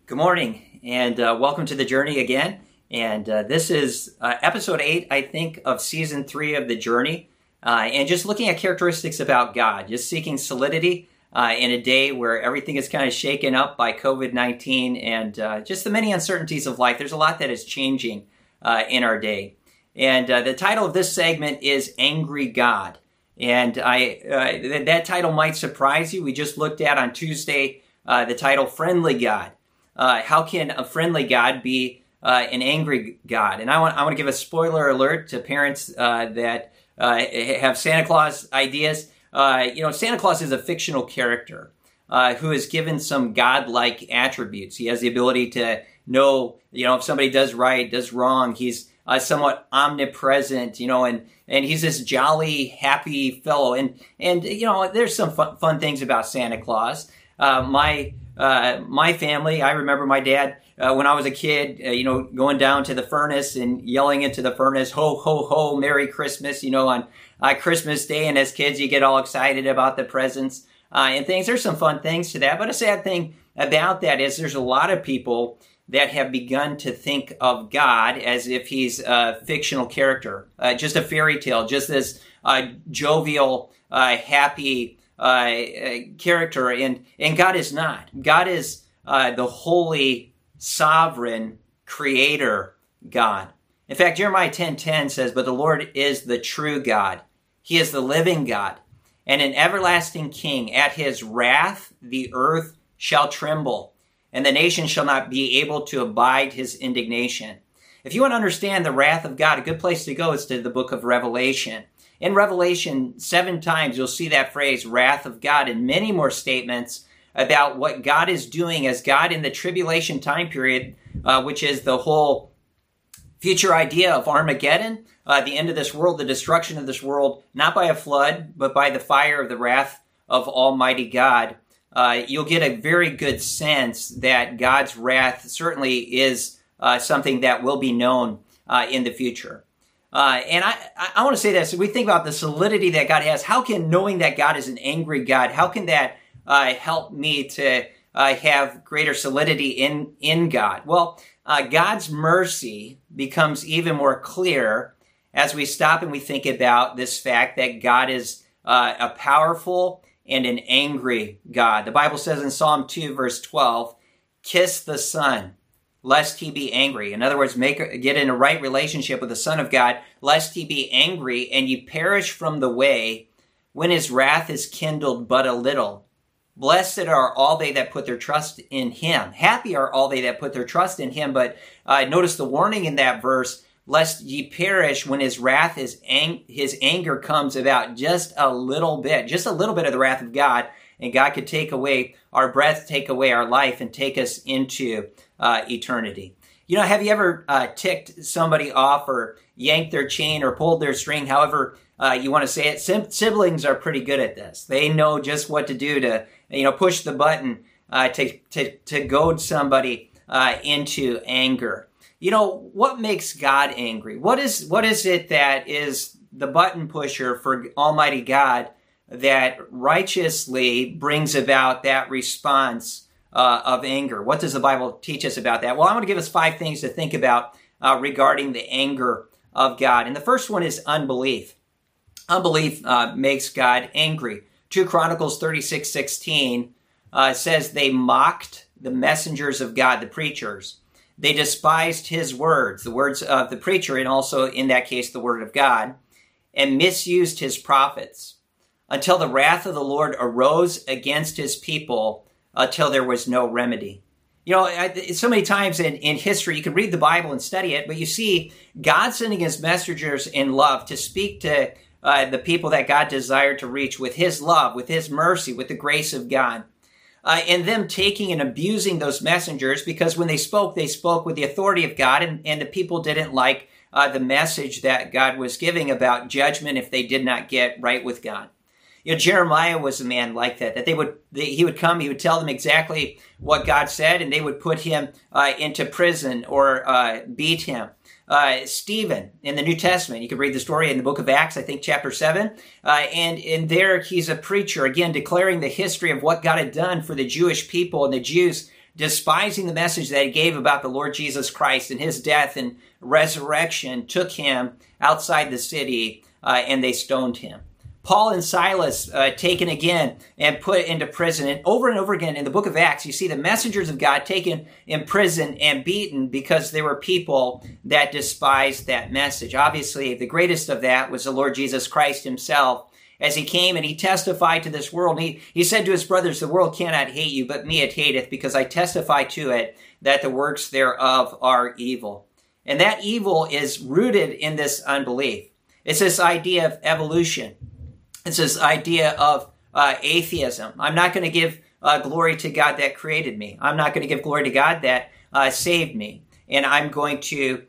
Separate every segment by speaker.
Speaker 1: Good morning, and welcome to the journey again. And this is episode 8, I think, of season 3 of the journey. And just looking at characteristics about God, just seeking solidity in a day where everything is kind of shaken up by COVID-19 and just the many uncertainties of life. There's a lot that is changing in our day. And the title of this segment is Angry God. And that title might surprise you. We just looked at on Tuesday the title Friendly God. How can a friendly God be an angry God? And I want to give a spoiler alert to parents that have Santa Claus ideas. Santa Claus is a fictional character who is given some godlike attributes. He has the ability to know, if somebody does right, does wrong. He's somewhat omnipresent, and he's this jolly, happy fellow. And there's some fun things about Santa Claus. My family, I remember my dad, when I was a kid, going down to the furnace and yelling into the furnace, ho, ho, ho, Merry Christmas, on Christmas Day. And as kids, you get all excited about the presents and things. There's some fun things to that. But a sad thing about that is there's a lot of people that have begun to think of God as if he's a fictional character, just a fairy tale, just this jovial, happy character, and God is not. God is the holy, sovereign creator God. In fact, Jeremiah 10:10 says, "But the Lord is the true God. He is the living God, and an everlasting King. At his wrath the earth shall tremble, and the nation shall not be able to abide his indignation." If you want to understand the wrath of God, a good place to go is to the book of Revelation. In Revelation, 7 times you'll see that phrase, wrath of God, and many more statements about what God is doing as God in the tribulation time period, which is the whole future idea of Armageddon, the end of this world, the destruction of this world, not by a flood, but by the fire of the wrath of Almighty God. You'll get a very good sense that God's wrath certainly is something that will be known in the future. And I want to say this. We think about the solidity that God has. How can knowing that God is an angry God, how can that help me to have greater solidity in God? Well, God's mercy becomes even more clear as we stop and we think about this fact that God is a powerful and an angry God. The Bible says in Psalm 2, verse 12, "Kiss the Son, lest he be angry." In other words, get in a right relationship with the Son of God, lest he be angry and ye perish from the way when his wrath is kindled but a little. Blessed are all they that put their trust in him. Happy are all they that put their trust in him. But notice the warning in that verse, lest ye perish when his wrath is his anger comes about just a little bit of the wrath of God. And God could take away our breath, take away our life, and take us into eternity. Have you ever ticked somebody off or yanked their chain or pulled their string, however you want to say it? Siblings are pretty good at this. They know just what to do to, push the button to goad somebody into anger. What makes God angry? What is it that is the button pusher for Almighty God that righteously brings about that response of anger? What does the Bible teach us about that? Well, I'm going to give us 5 things to think about regarding the anger of God. And the first one is unbelief. Unbelief makes God angry. 2 Chronicles 36:16 says they mocked the messengers of God, the preachers. They despised his words, the words of the preacher, and also in that case the word of God, and misused his prophets, until the wrath of the Lord arose against his people, until there was no remedy. So many times in history, you can read the Bible and study it, but you see God sending his messengers in love to speak to the people that God desired to reach with his love, with his mercy, with the grace of God. And them taking and abusing those messengers, because when they spoke with the authority of God, and the people didn't like the message that God was giving about judgment if they did not get right with God. Jeremiah was a man like that he would come, he would tell them exactly what God said, and they would put him into prison or beat him. Stephen in the New Testament, you can read the story in the book of Acts, I think chapter 7, and in there he's a preacher, again, declaring the history of what God had done for the Jewish people and the Jews despising the message that he gave about the Lord Jesus Christ and his death and resurrection, took him outside the city and they stoned him. Paul and Silas taken again and put into prison. And over again in the book of Acts, you see the messengers of God taken in prison and beaten because there were people that despised that message. Obviously, the greatest of that was the Lord Jesus Christ himself, as he came and he testified to this world. He said to his brothers, the world cannot hate you, but me it hateth, because I testify to it that the works thereof are evil. And that evil is rooted in this unbelief. It's this idea of evolution. It's this idea of atheism. I'm not going to give glory to God that created me. I'm not going to give glory to God that saved me. And I'm going to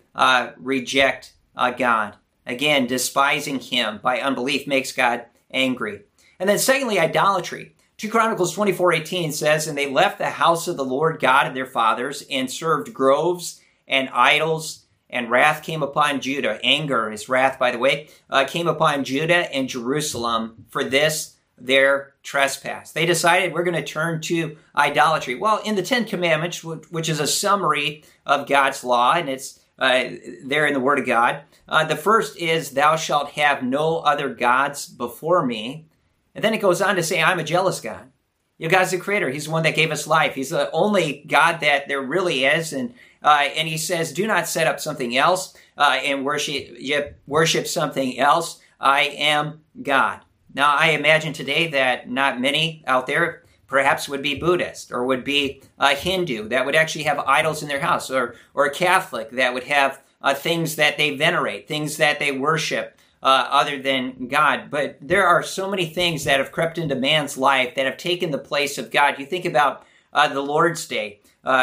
Speaker 1: reject God. Again, despising him by unbelief makes God angry. And then secondly, idolatry. 2 Chronicles 24:18 says, and they left the house of the Lord God of their fathers and served groves and idols, and wrath came upon Judah. Anger is wrath, by the way, came upon Judah and Jerusalem for this their trespass. They decided we're going to turn to idolatry. Well, in the Ten Commandments, which is a summary of God's law, and it's there in the Word of God, the first is, thou shalt have no other gods before me. And then it goes on to say, I'm a jealous God. God's the creator. He's the one that gave us life. He's the only God that there really is. And he says, do not set up something else and worship something else. I am God. Now, I imagine today that not many out there perhaps would be Buddhist or would be Hindu that would actually have idols in their house, or Catholic that would have things that they venerate, things that they worship other than God. But there are so many things that have crept into man's life that have taken the place of God. You think about the Lord's Day,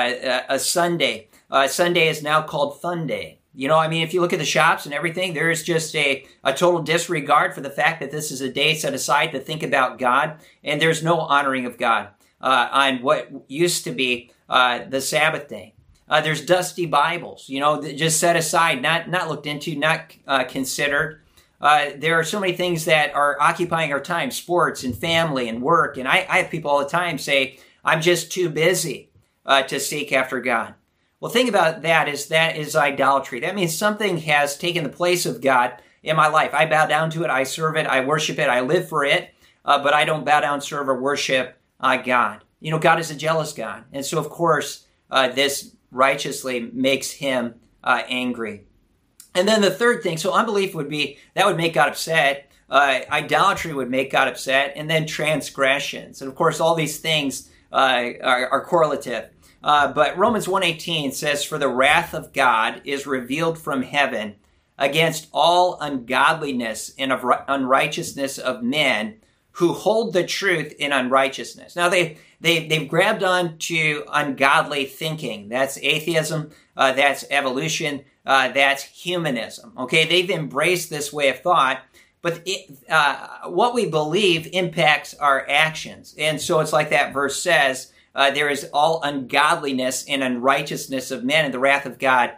Speaker 1: a Sunday. Sunday is now called Fun Day. If you look at the shops and everything, there is just a total disregard for the fact that this is a day set aside to think about God, and there's no honoring of God on what used to be the Sabbath day. There's dusty Bibles, just set aside, not looked into, not considered. There are so many things that are occupying our time, sports and family and work, and I have people all the time say, I'm just too busy to seek after God. Well, think about that is idolatry. That means something has taken the place of God in my life. I bow down to it, I serve it, I worship it, I live for it, but I don't bow down, serve, or worship God. God is a jealous God. And so, of course, this righteously makes him angry. And then the third thing, so unbelief would make God upset. Idolatry would make God upset. And then transgressions. And of course, all these things are correlative. But Romans 1:18 says, for the wrath of God is revealed from heaven against all ungodliness and of unrighteousness of men who hold the truth in unrighteousness. Now they've grabbed on to ungodly thinking. That's atheism. That's evolution. That's humanism. Okay, they've embraced this way of thought. But what we believe impacts our actions. And so it's like that verse says, there is all ungodliness and unrighteousness of men, and the wrath of God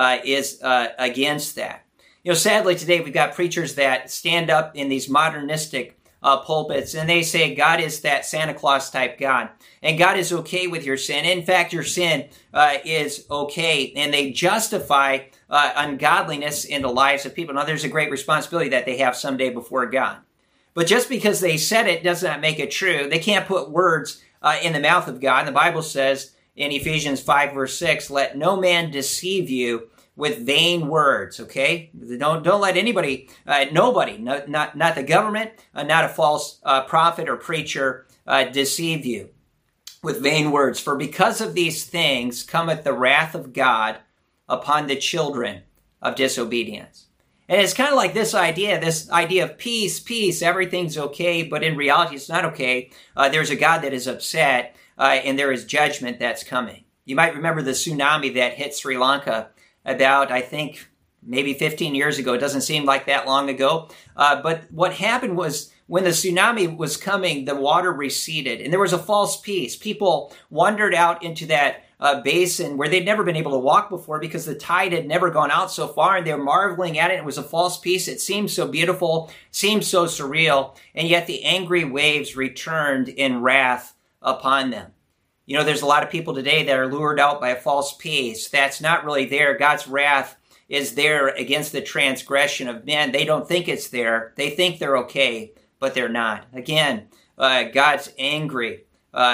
Speaker 1: is against that. Sadly today we've got preachers that stand up in these modernistic pulpits, and they say God is that Santa Claus type God, and God is okay with your sin. In fact, your sin is okay, and they justify ungodliness in the lives of people. Now, there's a great responsibility that they have someday before God. But just because they said it does not make it true. They can't put words in the mouth of God. And the Bible says in Ephesians 5, verse 6, let no man deceive you with vain words, okay? Don't let anybody, nobody, not the government, not a false prophet or preacher deceive you with vain words. For because of these things cometh the wrath of God upon the children of disobedience. And it's kind of like this idea of peace, everything's okay, but in reality it's not okay. There's a God that is upset, and there is judgment that's coming. You might remember the tsunami that hit Sri Lanka about, I think, maybe 15 years ago. It doesn't seem like that long ago. But what happened was when the tsunami was coming, the water receded, and there was a false peace. People wandered out into that basin where they'd never been able to walk before because the tide had never gone out so far, and they were marveling at it. It was a false peace. It seemed so beautiful, seemed so surreal, and yet the angry waves returned in wrath upon them. You know, there's a lot of people today that are lured out by a false peace. That's not really there. God's wrath is there against the transgression of men. They don't think it's there. They think they're okay, but they're not. Again, God's angry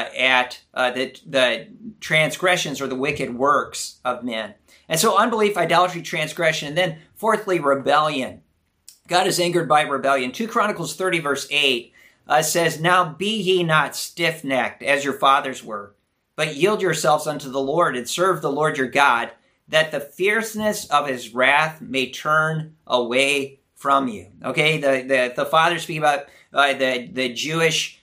Speaker 1: at the transgressions or the wicked works of men. And so unbelief, idolatry, transgression, and then fourthly, rebellion. God is angered by rebellion. 2 Chronicles 30 verse 8 says, "Now be ye not stiff-necked as your fathers were, but yield yourselves unto the Lord and serve the Lord your God, that the fierceness of his wrath may turn away from you." Okay, the fathers speak about the Jewish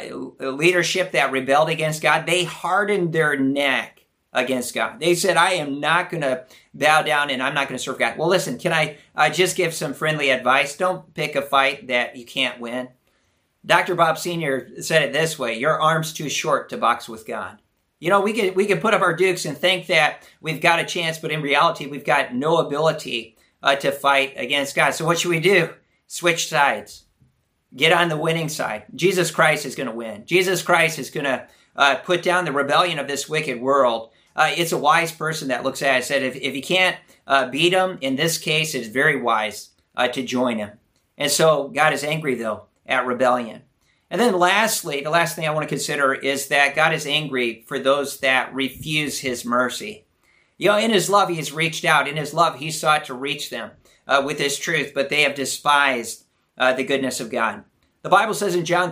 Speaker 1: leadership that rebelled against God. They hardened their neck against God. They said, I am not going to bow down and I'm not going to serve God. Well, listen, can I just give some friendly advice? Don't pick a fight that you can't win. Dr. Bob Sr. said it this way: your arm's too short to box with God. You know, we could put up our dukes and think that we've got a chance, but in reality, we've got no ability to fight against God. So what should we do? Switch sides. Get on the winning side. Jesus Christ is going to win. Jesus Christ is going to put down the rebellion of this wicked world. It's a wise person that looks at it and said, if you can't beat him, in this case, it's very wise to join him. And so God is angry, though, at rebellion. And then lastly, the last thing I want to consider is that God is angry for those that refuse his mercy. You know, in his love, he has reached out. In his love, he sought to reach them with his truth, but they have despised the goodness of God. The Bible says in John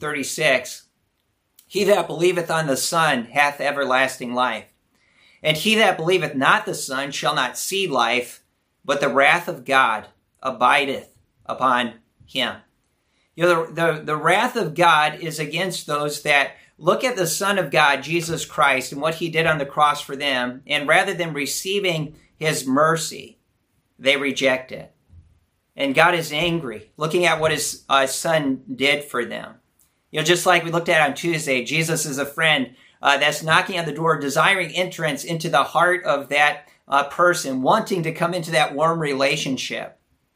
Speaker 1: 3:36, "He that believeth on the Son hath everlasting life. And he that believeth not the Son shall not see life, but the wrath of God abideth upon him." You know, the wrath of God is against those that look at the Son of God, Jesus Christ, and what he did on the cross for them, and rather than receiving his mercy, they reject it. And God is angry, looking at what his Son did for them. You know, just like we looked at on Tuesday, Jesus is a friend that's knocking on the door, desiring entrance into the heart of that person, wanting to come into that warm relationship.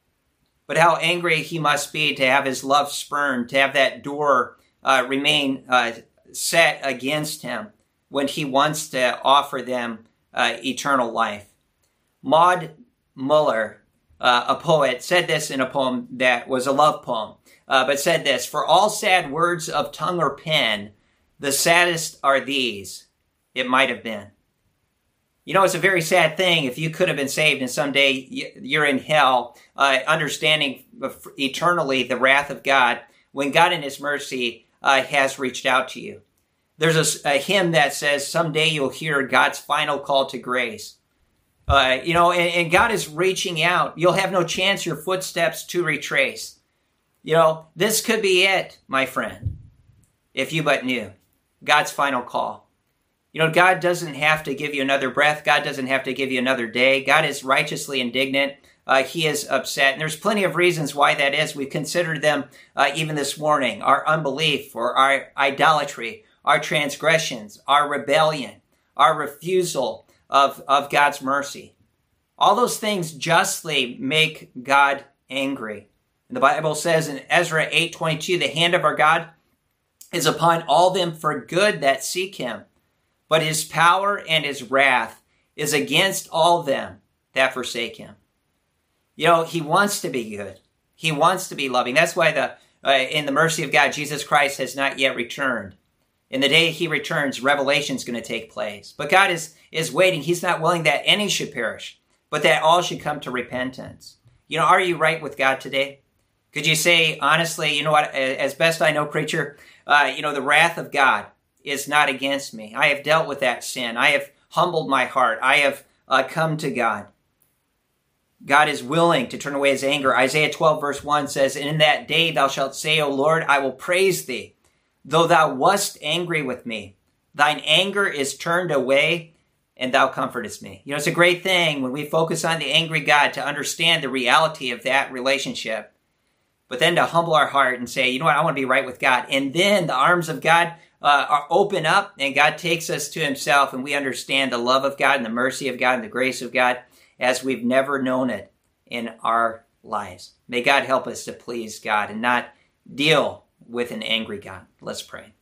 Speaker 1: But how angry he must be to have his love spurned, to have that door remain set against him when he wants to offer them eternal life. Maud Muller, a poet, said this in a poem that was a love poem, but said this: "For all sad words of tongue or pen, the saddest are these, it might have been." You know, it's a very sad thing if you could have been saved and someday you're in hell, understanding eternally the wrath of God, when God in his mercy has reached out to you. There's a hymn that says, someday you'll hear God's final call to grace. You know, and God is reaching out. You'll have no chance your footsteps to retrace. You know, this could be it, my friend, if you but knew God's final call. You know, God doesn't have to give you another breath. God doesn't have to give you another day. God is righteously indignant. He is upset. And there's plenty of reasons why that is. We've considered them even this morning. Our unbelief or our idolatry, our transgressions, our rebellion, our refusal of God's mercy. All those things justly make God angry. And the Bible says in Ezra 8:22, "The hand of our God is upon all them for good that seek him. But his power and his wrath is against all them that forsake him." You know, he wants to be good. He wants to be loving. That's why in the mercy of God, Jesus Christ has not yet returned. In the day he returns, revelation is going to take place. But God is waiting. He's not willing that any should perish, but that all should come to repentance. You know, are you right with God today? Could you say, honestly, you know what, as best I know, preacher, you know, the wrath of God is not against me. I have dealt with that sin. I have humbled my heart. I have come to God. God is willing to turn away his anger. Isaiah 12 verse 1 says, "And in that day thou shalt say, O Lord, I will praise thee, though thou wast angry with me. Thine anger is turned away, and thou comfortest me." You know, it's a great thing when we focus on the angry God to understand the reality of that relationship. But then to humble our heart and say, you know what, I want to be right with God. And then the arms of God are open up, and God takes us to himself, and we understand the love of God and the mercy of God and the grace of God as we've never known it in our lives. May God help us to please God and not deal with an angry God. Let's pray.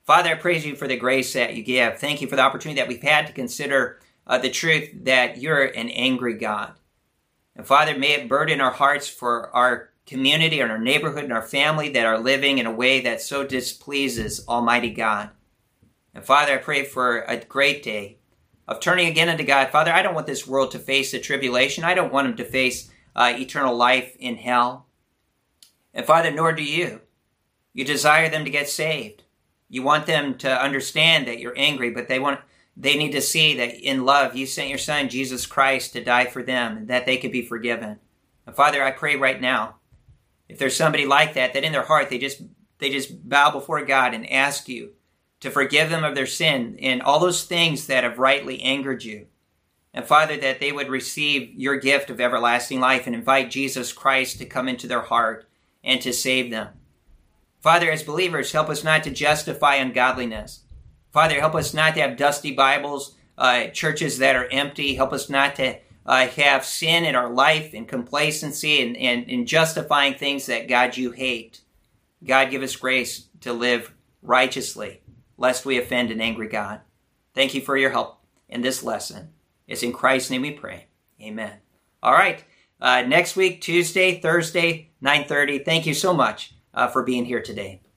Speaker 1: Father, I praise you for the grace that you give. Thank you for the opportunity that we've had to consider the truth that you're an angry God. And Father, may it burden our hearts for our community and our neighborhood and our family that are living in a way that so displeases Almighty God. And Father, I pray for a great day of turning again unto God. Father, I don't want this world to face a tribulation. I don't want them to face eternal life in hell. And Father, nor do you. You desire them to get saved. You want them to understand that you're angry, but they need to see that in love you sent your Son, Jesus Christ, to die for them, and that they could be forgiven. And Father, I pray right now, if there's somebody like that in their heart, they just bow before God and ask you to forgive them of their sin and all those things that have rightly angered you. And Father, that they would receive your gift of everlasting life and invite Jesus Christ to come into their heart and to save them. Father, as believers, help us not to justify ungodliness. Father, help us not to have dusty Bibles, churches that are empty. Help us not to have sin in our life and complacency and justifying things that, God, you hate. God, give us grace to live righteously, lest we offend an angry God. Thank you for your help in this lesson. It's in Christ's name we pray. Amen. All right. Next week, Tuesday, Thursday, 9:30. Thank you so much for being here today.